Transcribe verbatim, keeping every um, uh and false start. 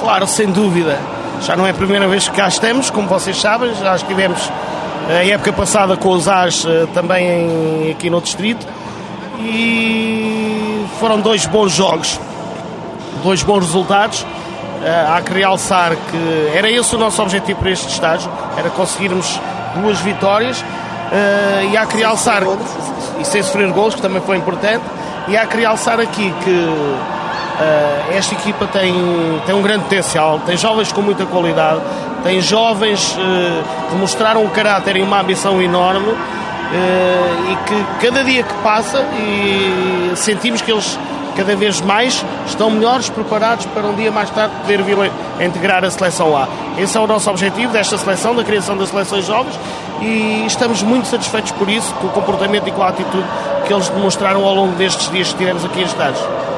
Claro, sem dúvida. Já não é a primeira vez que cá estamos, como vocês sabem, já estivemos a época passada com os As também em, aqui no distrito, e foram dois bons jogos, dois bons resultados. Há que realçar que era esse o nosso objetivo para este estágio, era conseguirmos duas vitórias, e há que realçar, e sem sofrer golos, que também foi importante, e há que realçar aqui que Uh, esta equipa tem, tem um grande potencial, tem jovens com muita qualidade, tem jovens uh, que mostraram um caráter e uma ambição enorme, uh, e que cada dia que passa e sentimos que eles cada vez mais estão melhores preparados para um dia mais tarde poder vir a integrar a seleção A. Esse é o nosso objetivo desta seleção, da criação das seleções jovens, e estamos muito satisfeitos por isso, com o comportamento e com a atitude que eles demonstraram ao longo destes dias que estivemos aqui em estágio.